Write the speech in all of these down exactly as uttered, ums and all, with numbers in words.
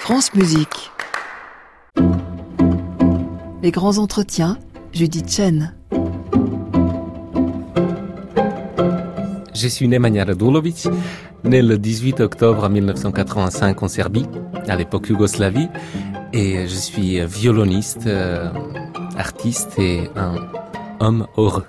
France Musique. Les grands entretiens, Judith Chen. Je suis Nemanja Radulović, né le dix-huit octobre mille neuf cent quatre-vingt-cinq en Serbie, à l'époque Yougoslavie, et je suis violoniste, euh, artiste et un homme heureux.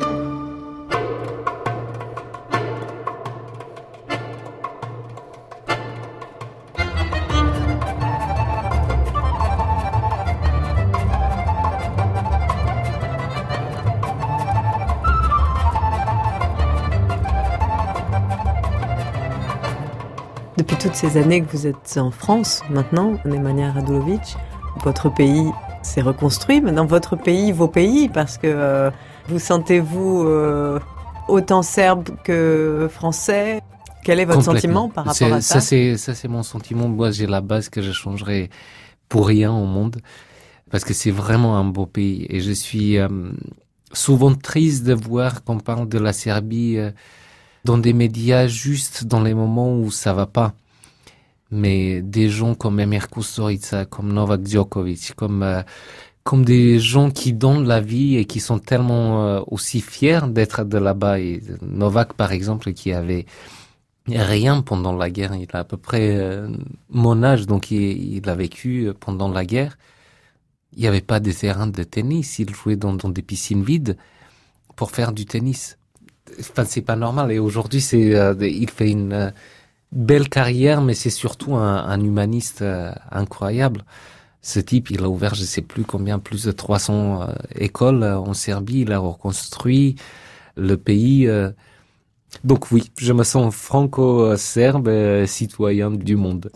Depuis toutes ces années que vous êtes en France, maintenant, Nemanja Radulović, votre pays s'est reconstruit, mais dans votre pays, vos pays, parce que euh, vous sentez-vous euh, autant serbe que français? Quel est votre sentiment par rapport c'est, à ça? Ça c'est, ça, c'est mon sentiment. Moi, j'ai la base que je changerais pour rien au monde, parce que c'est vraiment un beau pays. Et je suis euh, souvent triste de voir qu'on parle de la Serbie euh, dans des médias juste dans les moments où ça va pas. Mais des gens comme Emir Kusturica, comme Novak Djokovic, comme euh, comme des gens qui donnent la vie et qui sont tellement euh, aussi fiers d'être de là-bas. Et Novak, par exemple, qui avait rien pendant la guerre, il a à peu près euh, mon âge, donc il, il a vécu pendant la guerre. Il n'y avait pas de terrain de tennis, il jouait dans, dans des piscines vides pour faire du tennis. Enfin, c'est pas normal. Et aujourd'hui, c'est, euh, il fait une euh, belle carrière, mais c'est surtout un, un humaniste euh, incroyable. Ce type, il a ouvert, je sais plus combien, plus de trois cents euh, écoles euh, en Serbie. Il a reconstruit le pays. Euh. Donc oui, je me sens franco-serbe, euh, citoyen du monde.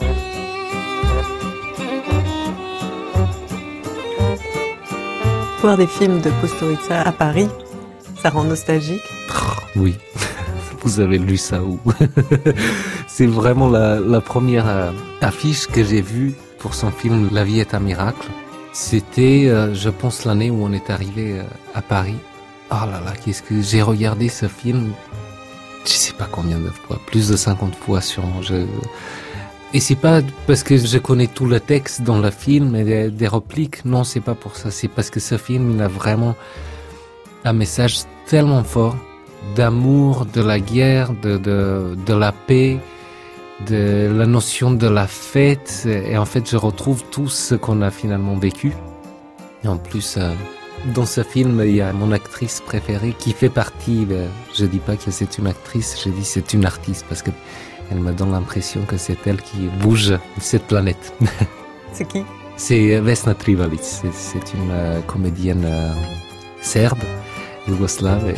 Voir des films de Kusturica à Paris, ça rend nostalgique? Oui, vous avez lu ça où? C'est vraiment la, la première euh, affiche que j'ai vue pour son film La vie est un miracle. C'était, euh, je pense, l'année où on est arrivé euh, à Paris. Oh là là, qu'est-ce que j'ai regardé ce film, je sais pas combien de fois, plus de cinquante fois sûrement. Je... Et c'est pas parce que je connais tout le texte dans le film et des, des répliques, non, c'est pas pour ça. C'est parce que ce film, il a vraiment un message tellement fort d'amour, de la guerre, de, de, de la paix, de la notion de la fête. Et en fait, je retrouve tout ce qu'on a finalement vécu. Et en plus, euh, dans ce film, il y a mon actrice préférée qui fait partie, euh, je dis pas que c'est une actrice, je dis c'est une artiste parce que elle me donne l'impression que c'est elle qui bouge cette planète. C'est qui? C'est Vesna Trivalić, c'est, c'est une euh, comédienne euh, serbe, yougoslave et...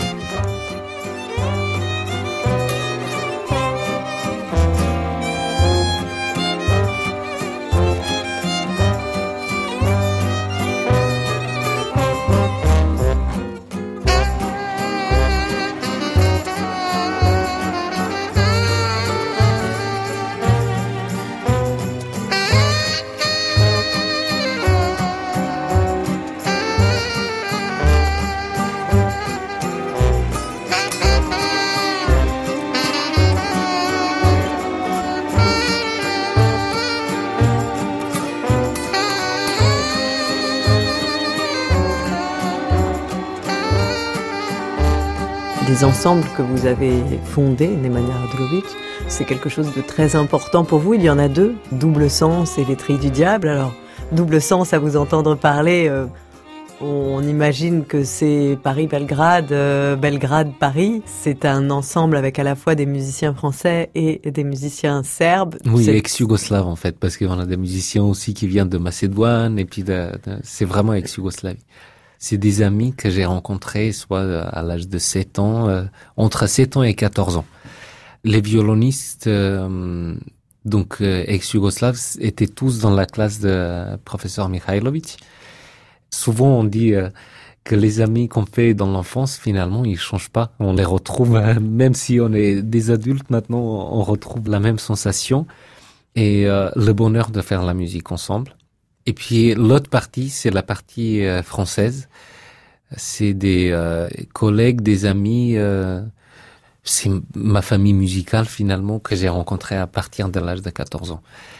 Les ensembles que vous avez fondés, Nemanja Radulović, c'est quelque chose de très important pour vous. Il y en a deux, Double Sens et Les Trilles du Diable. Alors, Double Sens, à vous entendre parler, euh, on imagine que c'est Paris-Belgrade, euh, Belgrade-Paris. C'est un ensemble avec à la fois des musiciens français et des musiciens serbes. Oui, c'est... ex-Yougoslave en fait, parce qu'on a des musiciens aussi qui viennent de Macédoine, et puis de, de, c'est vraiment ex-Yougoslavie. C'est des amis que j'ai rencontrés soit à l'âge de sept ans, euh, entre sept ans et quatorze ans. Les violonistes, euh, donc euh, ex-yougoslaves, étaient tous dans la classe de professeur Mihailović. Souvent on dit euh, que les amis qu'on fait dans l'enfance, finalement, ils changent pas. On les retrouve, euh, même si on est des adultes maintenant, on retrouve la même sensation et euh, le bonheur de faire la musique ensemble. Et puis l'autre partie, c'est la partie euh, française. C'est des euh, collègues, des amis. Euh, c'est ma famille musicale finalement que j'ai rencontrée à partir de l'âge de quatorze ans.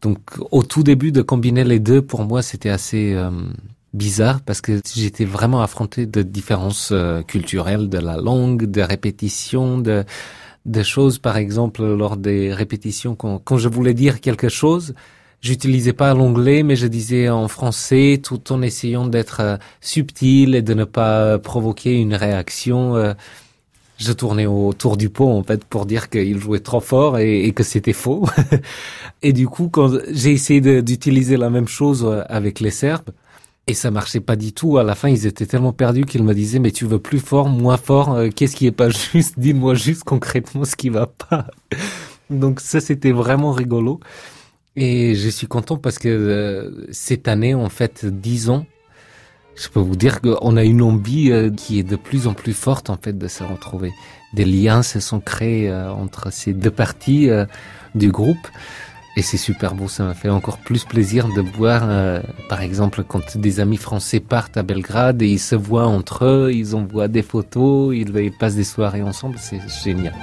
Donc au tout début de combiner les deux, pour moi, c'était assez euh, bizarre parce que j'étais vraiment affronté de différences euh, culturelles, de la langue, de répétitions, de des choses, par exemple, lors des répétitions, quand, quand je voulais dire quelque chose, j'utilisais pas l'anglais, mais je disais en français, tout en essayant d'être euh, subtil et de ne pas provoquer une réaction. Euh, je tournais autour du pot, en fait, pour dire qu'il jouait trop fort et, et que c'était faux. Et du coup, quand j'ai essayé de, d'utiliser la même chose avec les Serbes, et ça marchait pas du tout. À la fin, ils étaient tellement perdus qu'ils me disaient, mais tu veux plus fort, moins fort, euh, qu'est-ce qui est pas juste? Dis-moi juste concrètement ce qui va pas. Donc ça, c'était vraiment rigolo. Et je suis content parce que euh, cette année, en fait, dix ans, je peux vous dire qu'on a une envie euh, qui est de plus en plus forte, en fait, de se retrouver. Des liens se sont créés euh, entre ces deux parties euh, du groupe. Et c'est super beau, ça m'a fait encore plus plaisir de voir, euh, par exemple, quand des amis français partent à Belgrade et ils se voient entre eux, ils envoient des photos, ils, ils passent des soirées ensemble, c'est génial.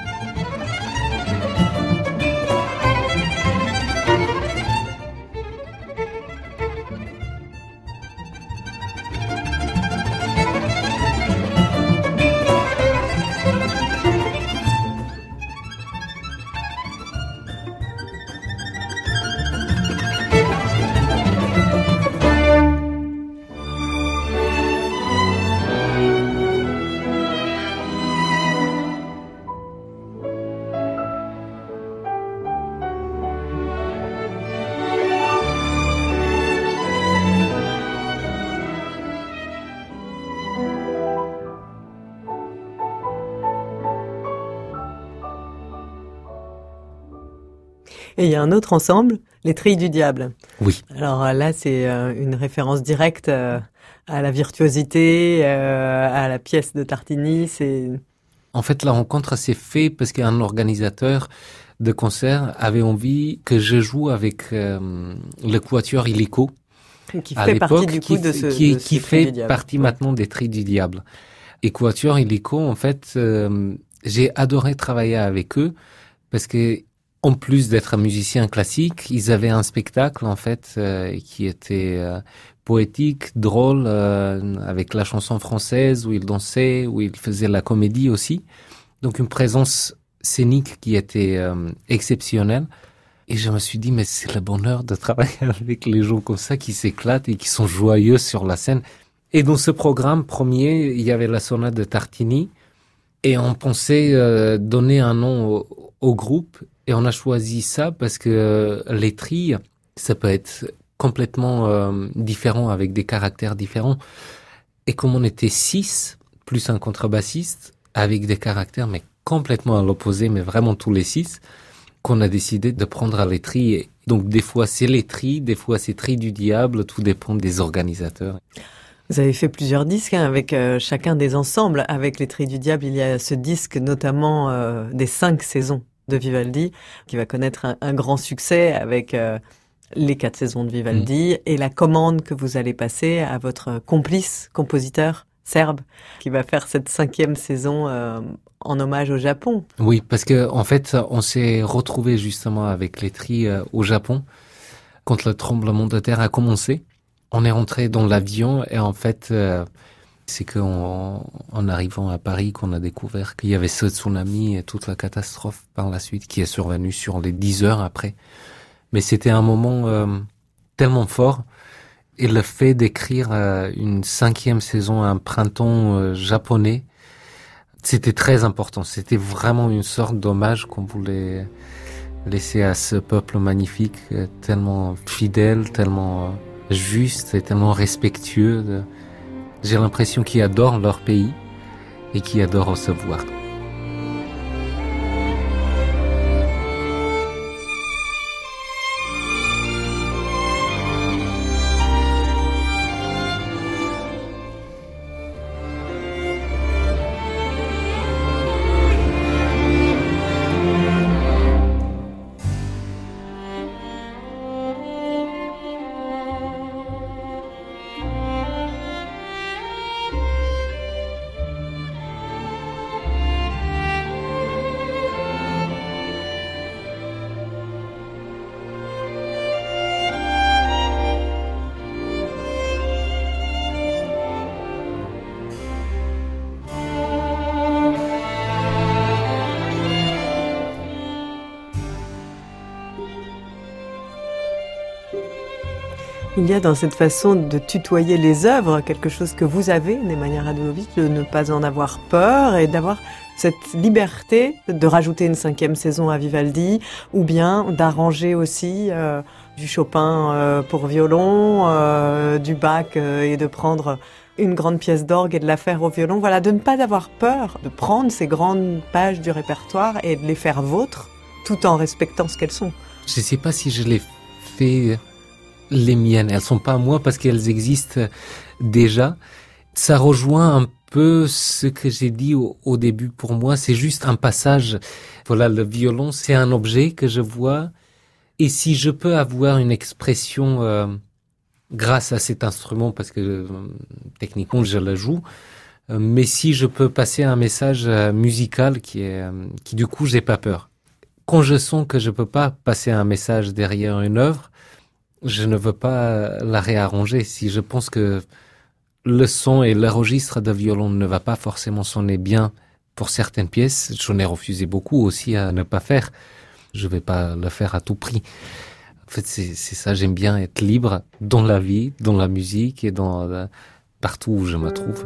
Et il y a un autre ensemble, les Trilles du Diable. Oui. Alors là, c'est euh, une référence directe euh, à la virtuosité, euh, à la pièce de Tartini. C'est... En fait, la rencontre s'est faite parce qu'un organisateur de concert avait envie que je joue avec euh, le Quatuor Illico. Qui fait partie du coup qui, de ce qui, de qui fait partie ouais. maintenant des Trilles du Diable. Et Quatuor Illico, en fait, euh, j'ai adoré travailler avec eux parce que en plus d'être un musicien classique, ils avaient un spectacle en fait euh, qui était euh, poétique, drôle, euh, avec la chanson française où ils dansaient, où ils faisaient la comédie aussi. Donc une présence scénique qui était euh, exceptionnelle. Et je me suis dit, mais c'est le bonheur de travailler avec les gens comme ça qui s'éclatent et qui sont joyeux sur la scène. Et dans ce programme premier, il y avait la sonate de Tartini et on pensait euh, donner un nom au, au groupe. Et on a choisi ça parce que les trilles, ça peut être complètement euh, différent avec des caractères différents. Et comme on était six, plus un contrebassiste, avec des caractères mais complètement à l'opposé, mais vraiment tous les six, qu'on a décidé de prendre les trilles. Donc des fois c'est les trilles, des fois c'est trilles du diable, tout dépend des organisateurs. Vous avez fait plusieurs disques hein, avec euh, chacun des ensembles. Avec les Trilles du Diable, il y a ce disque notamment euh, des cinq saisons de Vivaldi, qui va connaître un, un grand succès avec euh, les quatre saisons de Vivaldi mmh. et la commande que vous allez passer à votre complice compositeur serbe, qui va faire cette cinquième saison euh, en hommage au Japon. Oui, parce que en fait, on s'est retrouvé justement avec les trilles euh, au Japon quand le tremblement de terre a commencé. On est rentré dans l'avion et en fait, euh, c'est qu'en en arrivant à Paris qu'on a découvert qu'il y avait ce tsunami et toute la catastrophe par la suite qui est survenue sur les dix heures après. Mais c'était un moment euh, tellement fort et le fait d'écrire euh, une cinquième saison, un printemps euh, japonais, c'était très important. C'était vraiment une sorte d'hommage qu'on voulait laisser à ce peuple magnifique, euh, tellement fidèle, tellement euh, juste et tellement respectueux. De... J'ai l'impression qu'ils adorent leur pays et qu'ils adorent recevoir. Il y a dans cette façon de tutoyer les œuvres quelque chose que vous avez, Nemanja Radulović, de ne pas en avoir peur et d'avoir cette liberté de rajouter une cinquième saison à Vivaldi ou bien d'arranger aussi euh, du Chopin euh, pour violon, euh, du Bach euh, et de prendre une grande pièce d'orgue et de la faire au violon. Voilà, de ne pas avoir peur de prendre ces grandes pages du répertoire et de les faire vôtres tout en respectant ce qu'elles sont. Je ne sais pas si je l'ai fait... Les miennes, elles sont pas à moi parce qu'elles existent déjà. Ça rejoint un peu ce que j'ai dit au, au début. Pour moi, c'est juste un passage. Voilà, le violon, c'est un objet que je vois. Et si je peux avoir une expression euh, grâce à cet instrument, parce que euh, techniquement je le joue, euh, mais si je peux passer un message euh, musical qui est, euh, qui du coup, j'ai pas peur. Quand je sens que je peux pas passer un message derrière une œuvre, je ne veux pas la réarranger. Si je pense que le son et le registre de violon ne va pas forcément sonner bien pour certaines pièces, j'en ai refusé beaucoup aussi à ne pas faire. Je vais pas le faire à tout prix. En fait, c'est, c'est ça, j'aime bien être libre dans la vie, dans la musique et dans euh, partout où je me trouve.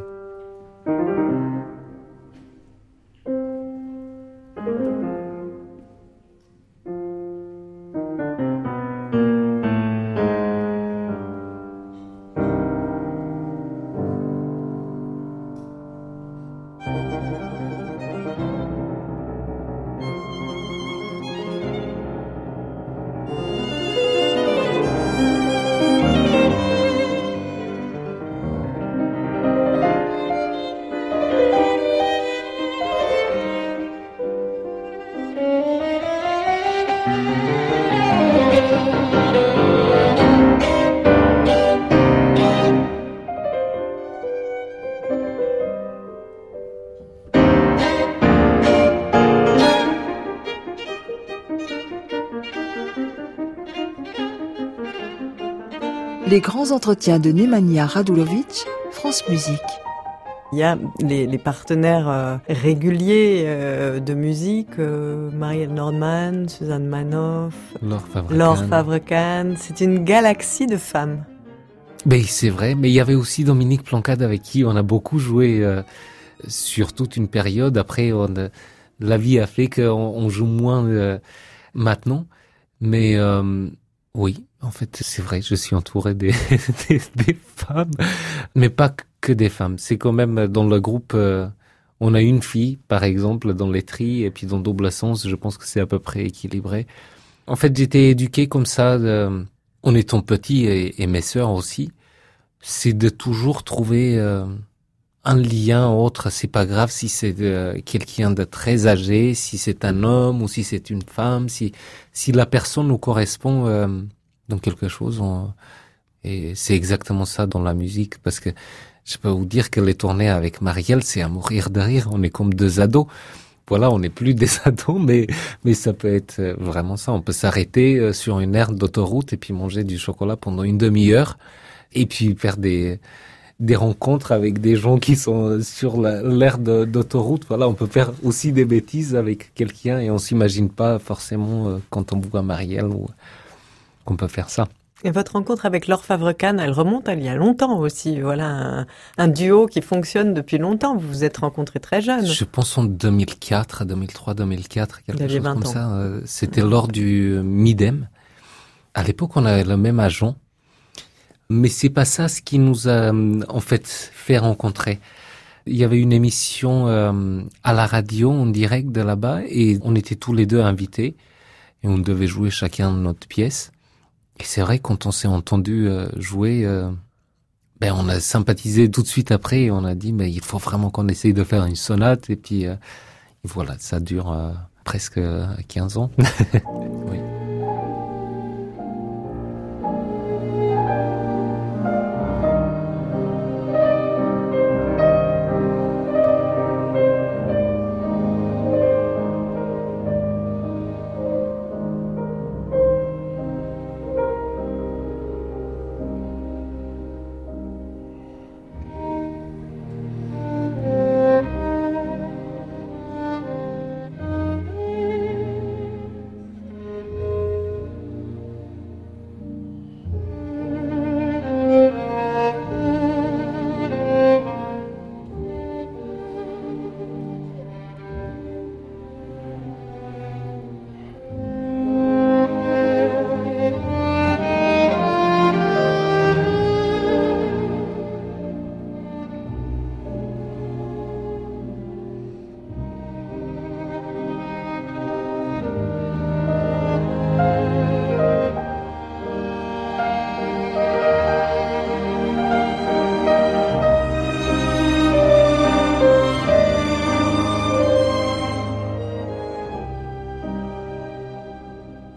Les grands entretiens de Nemanja Radulović, France Musique. Il y a les, les partenaires euh, réguliers euh, de musique, euh, Marielle Nordman, Suzanne Manoff, Laure Favre-Kahn. Laure Favre-Kahn. C'est une galaxie de femmes. Mais c'est vrai, mais il y avait aussi Dominique Plancade avec qui on a beaucoup joué euh, sur toute une période. Après, on, la vie a fait qu'on on joue moins euh, maintenant. Mais euh, oui, en fait, c'est vrai, je suis entouré des, des, des femmes, mais pas que des femmes. C'est quand même dans le groupe, euh, on a une fille, par exemple, dans les tris, et puis dans Double Sens, je pense que c'est à peu près équilibré. En fait, j'étais éduqué comme ça, euh, en étant petit, et, et mes sœurs aussi. C'est de toujours trouver euh, un lien autre. C'est pas grave si c'est euh, quelqu'un de très âgé, si c'est un homme ou si c'est une femme, si si la personne nous correspond euh, dans quelque chose. On... Et c'est exactement ça dans la musique, parce que je peux vous dire que les tournées avec Marielle, c'est à mourir de rire. On est comme deux ados. Voilà, on n'est plus des ados, mais mais ça peut être vraiment ça. On peut s'arrêter sur une aire d'autoroute et puis manger du chocolat pendant une demi-heure. Et puis faire des des rencontres avec des gens qui sont sur la, l'aire de, d'autoroute. Voilà, on peut faire aussi des bêtises avec quelqu'un et on s'imagine pas forcément euh, quand on voit Marielle ou qu'on peut faire ça. Et votre rencontre avec Laure Favre-Kahn, elle remonte à il y a longtemps aussi. Voilà, un, un duo qui fonctionne depuis longtemps. Vous vous êtes rencontrés très jeunes. Je pense en deux mille quatre, deux mille trois, deux mille quatre, quelque chose comme ans. ça. Euh, c'était lors du Midem. À l'époque, on avait le même agent. Mais c'est pas ça ce qui nous a en fait fait rencontrer. Il y avait une émission euh, à la radio en direct de là-bas et on était tous les deux invités et on devait jouer chacun notre pièce. Et c'est vrai quand on s'est entendu euh, jouer, euh, ben on a sympathisé tout de suite après et on a dit mais il faut vraiment qu'on essaye de faire une sonate et puis euh, et voilà, ça dure euh, presque quinze ans. Oui.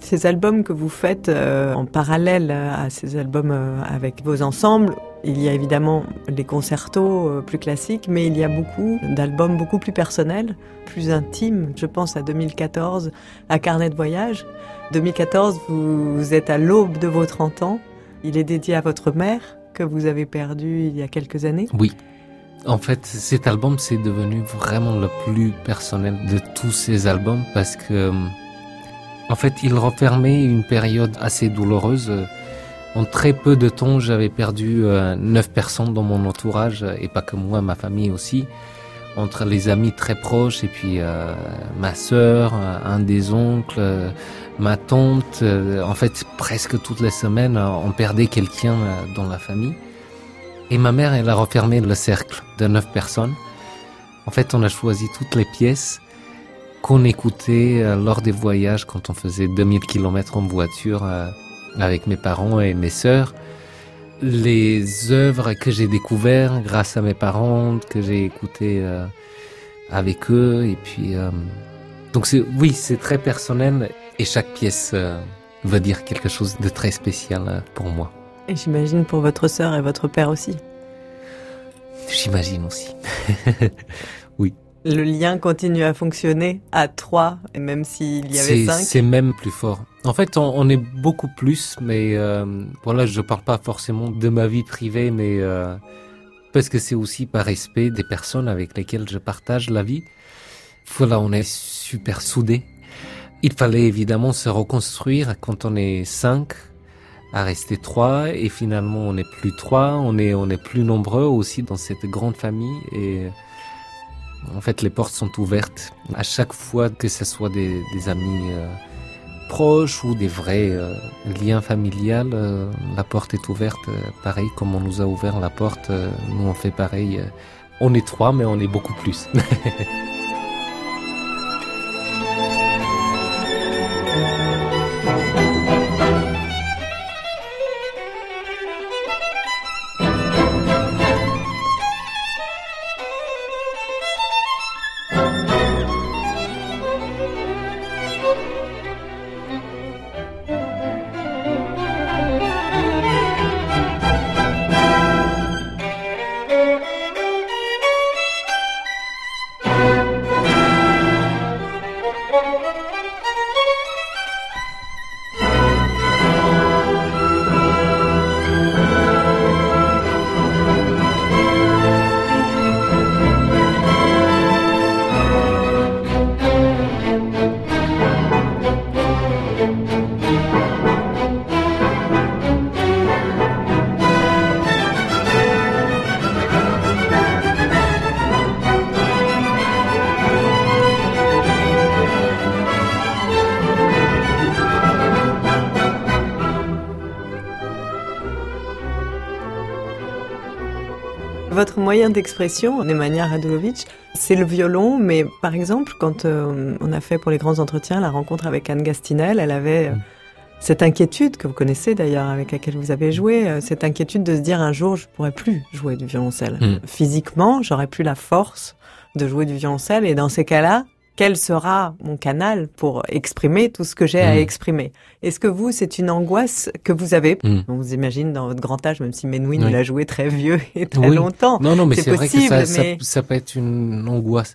Ces albums que vous faites euh, en parallèle à ces albums euh, avec vos ensembles, il y a évidemment les concertos euh, plus classiques, mais il y a beaucoup d'albums beaucoup plus personnels, plus intimes. Je pense à deux mille quatorze, à Carnet de voyage. deux mille quatorze, vous, vous êtes à l'aube de vos trente ans. Il est dédié à votre mère, que vous avez perdue il y a quelques années. Oui. En fait, cet album, c'est devenu vraiment le plus personnel de tous ces albums parce que, en fait, il renfermait une période assez douloureuse. En très peu de temps, j'avais perdu euh, neuf personnes dans mon entourage, et pas que moi, ma famille aussi. Entre les amis très proches, et puis euh, ma sœur, un des oncles, euh, ma tante. Euh, en fait, presque toutes les semaines, on perdait quelqu'un euh, dans la famille. Et ma mère, elle a refermé le cercle de neuf personnes. En fait, on a choisi toutes les pièces qu'on écoutait euh, lors des voyages quand on faisait deux mille kilomètres en voiture euh, avec mes parents et mes sœurs. Les œuvres que j'ai découvertes grâce à mes parents, que j'ai écoutées euh, avec eux. Et puis, euh, donc c'est, oui, c'est très personnel et chaque pièce euh, veut dire quelque chose de très spécial euh, pour moi. Et j'imagine pour votre sœur et votre père aussi. J'imagine aussi. Oui. Le lien continue à fonctionner à trois, et même s'il y avait c'est, cinq. C'est même plus fort. En fait, on, on est beaucoup plus, mais euh, voilà, je parle pas forcément de ma vie privée, mais euh, parce que c'est aussi par respect des personnes avec lesquelles je partage la vie. Voilà, on est super soudés. Il fallait évidemment se reconstruire quand on est cinq, à rester trois, et finalement on n'est plus trois, on est, on est plus nombreux aussi dans cette grande famille, et en fait les portes sont ouvertes à chaque fois, que ce soit des, des amis euh, proches ou des vrais euh, liens familiaux, euh, la porte est ouverte, euh, pareil comme on nous a ouvert la porte, euh, nous on fait pareil, euh, on est trois mais on est beaucoup plus. Votre moyen d'expression, Nemanja Radulović, c'est le violon, mais par exemple, quand euh, on a fait pour les grands entretiens la rencontre avec Anne Gastinel, elle avait euh, mmh. cette inquiétude, que vous connaissez d'ailleurs, avec laquelle vous avez joué, euh, cette inquiétude de se dire un jour, je ne pourrai plus jouer du violoncelle. Mmh. Physiquement, j'aurais plus la force de jouer du violoncelle, et dans ces cas-là, quel sera mon canal pour exprimer tout ce que j'ai mmh. à exprimer? Est-ce que vous, c'est une angoisse que vous avez? mmh. On vous imagine dans votre grand âge, même si Menuhin oui. l'a joué très vieux et très oui. longtemps. Non, non, mais c'est, c'est possible, vrai que ça, mais... ça, ça peut être une angoisse.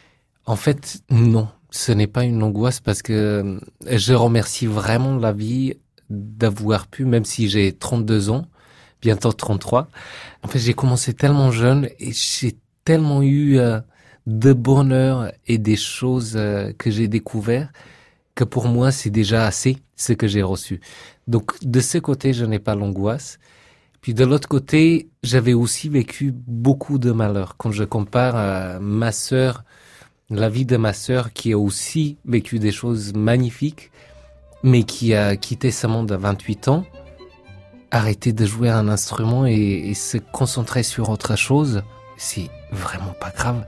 En fait, non, ce n'est pas une angoisse parce que je remercie vraiment la vie d'avoir pu, même si j'ai trente-deux ans, bientôt trente-trois. En fait, j'ai commencé tellement jeune et j'ai tellement eu... Euh, de bonheur et des choses euh, que j'ai découvert que pour moi c'est déjà assez ce que j'ai reçu. Donc de ce côté je n'ai pas l'angoisse. Puis de l'autre côté j'avais aussi vécu beaucoup de malheurs. Quand je compare à ma sœur, la vie de ma sœur qui a aussi vécu des choses magnifiques, mais qui a quitté ce monde à vingt-huit ans, arrêter de jouer un instrument et, et se concentrer sur autre chose, c'est vraiment pas grave.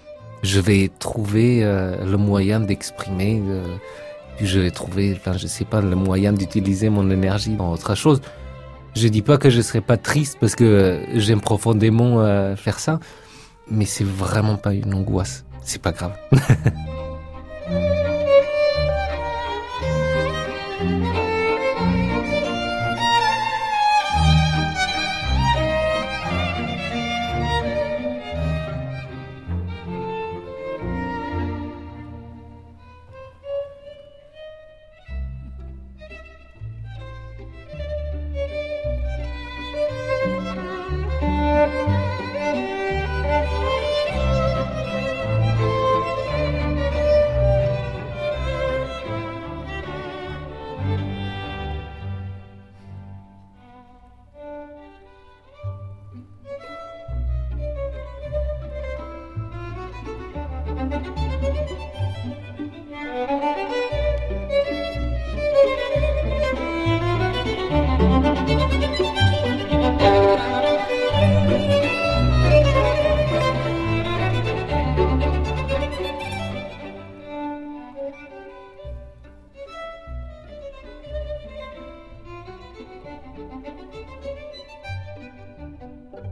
Je vais trouver euh, le moyen d'exprimer, euh, puis je vais trouver, enfin je sais pas, le moyen d'utiliser mon énergie dans autre chose. Je dis pas que je serai pas triste parce que euh, j'aime profondément euh, faire ça, mais c'est vraiment pas une angoisse, c'est pas grave.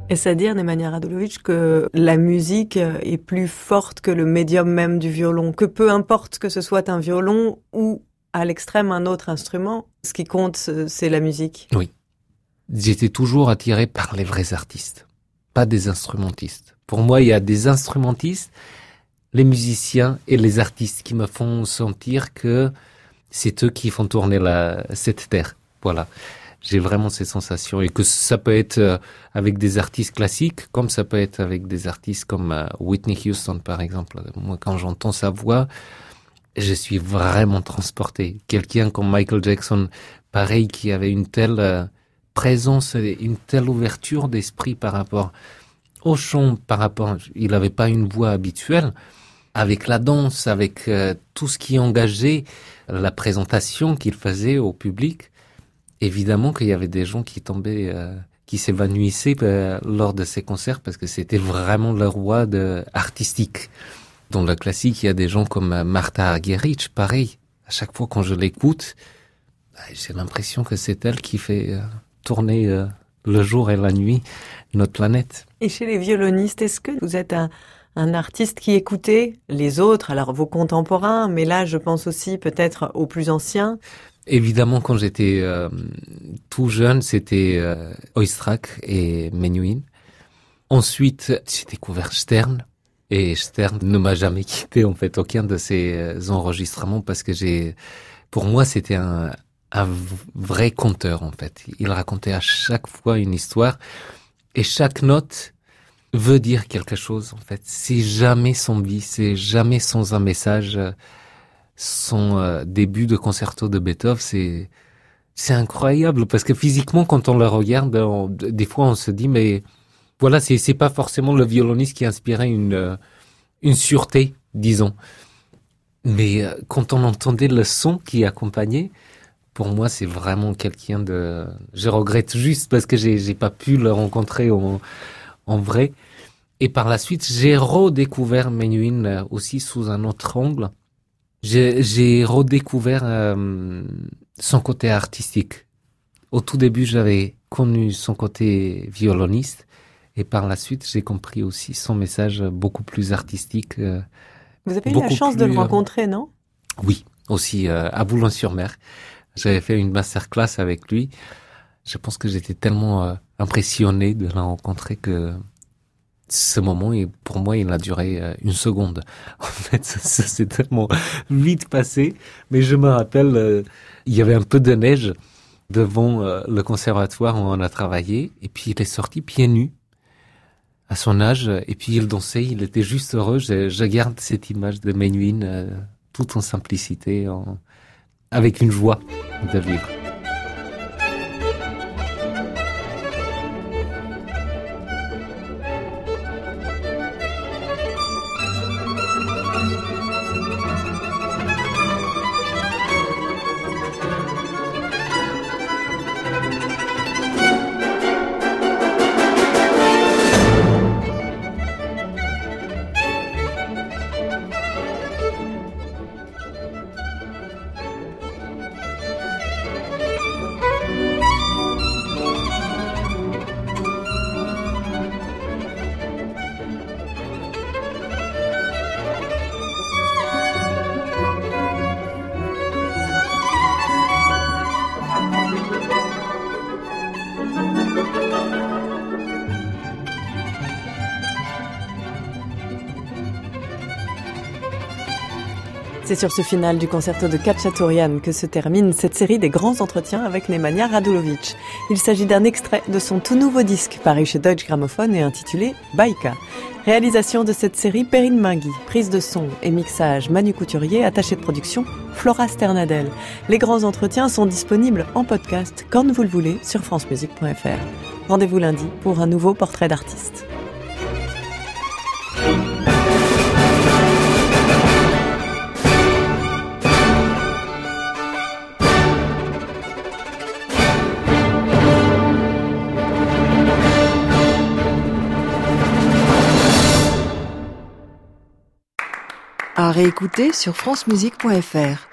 Est-ce à dire, Nemanja Radulović, que la musique est plus forte que le médium même du violon, que peu importe que ce soit un violon ou à l'extrême un autre instrument, ce qui compte, c'est la musique? Oui. J'étais toujours attiré par les vrais artistes, pas des instrumentistes. Pour moi, il y a des instrumentistes, les musiciens et les artistes qui me font sentir que c'est eux qui font tourner la, cette terre. Voilà. J'ai vraiment ces sensations, et que ça peut être avec des artistes classiques, comme ça peut être avec des artistes comme Whitney Houston, par exemple. Moi, quand j'entends sa voix, je suis vraiment transporté. Quelqu'un comme Michael Jackson, pareil, qui avait une telle présence, une telle ouverture d'esprit par rapport au chant, par rapport, il n'avait pas une voix habituelle. Avec la danse, avec euh, tout ce qui engageait la présentation qu'il faisait au public, évidemment qu'il y avait des gens qui tombaient, euh, qui s'évanouissaient euh, lors de ces concerts, parce que c'était vraiment le roi de, artistique. Dans le classique, il y a des gens comme Martha Argerich, pareil. À chaque fois quand je l'écoute, j'ai l'impression que c'est elle qui fait euh, tourner euh, le jour et la nuit notre planète. Et chez les violonistes, est-ce que vous êtes un un artiste qui écoutait les autres, alors vos contemporains, mais là je pense aussi peut-être aux plus anciens? Évidemment, quand j'étais euh, tout jeune, c'était euh, Oistrakh et Menuhin. Ensuite, j'ai découvert Stern, et Stern ne m'a jamais quitté, en fait, aucun de ses enregistrements, parce que j'ai, pour moi, c'était un, un vrai conteur, en fait. Il racontait à chaque fois une histoire, et chaque note veut dire quelque chose, en fait. C'est jamais sans vie, c'est jamais sans un message. Son euh, début de concerto de Beethoven, c'est c'est incroyable, parce que physiquement, quand on le regarde, on, des fois, on se dit, mais voilà, c'est c'est pas forcément le violoniste qui inspirait une euh, une sûreté, disons. Mais euh, quand on entendait le son qui accompagnait, pour moi, c'est vraiment quelqu'un de. Je regrette juste parce que j'ai j'ai pas pu le rencontrer en en vrai. Et par la suite, j'ai redécouvert Menuhin aussi sous un autre angle. J'ai, j'ai redécouvert euh, son côté artistique. Au tout début, j'avais connu son côté violoniste, et par la suite, j'ai compris aussi son message beaucoup plus artistique. Euh, Vous avez eu la chance plus, de le rencontrer, euh, non? Oui, aussi euh, à Boulogne-sur-Mer. J'avais fait une masterclass avec lui. Je pense que j'étais tellement euh, impressionné de la rencontrer que ce moment, pour moi, il a duré euh, une seconde. En fait, ça, ça s'est tellement vite passé. Mais je me rappelle, euh, il y avait un peu de neige devant euh, le conservatoire où on a travaillé. Et puis, il est sorti pieds nus à son âge. Et puis, il dansait. Il était juste heureux. Je, je garde cette image de Menuhin, euh, tout en simplicité, en, avec une joie de vivre. C'est sur ce final du concerto de Khachaturian que se termine cette série des grands entretiens avec Nemanja Radulović. Il s'agit d'un extrait de son tout nouveau disque paru chez Deutsche Grammophon et intitulé Baïka. Réalisation de cette série Perrine Mingui, prise de son et mixage Manu Couturier, attaché de production Flora Sternadel. Les grands entretiens sont disponibles en podcast quand vous le voulez sur francemusique point f r. Rendez-vous lundi pour un nouveau portrait d'artiste. À réécouter sur francemusique point f r.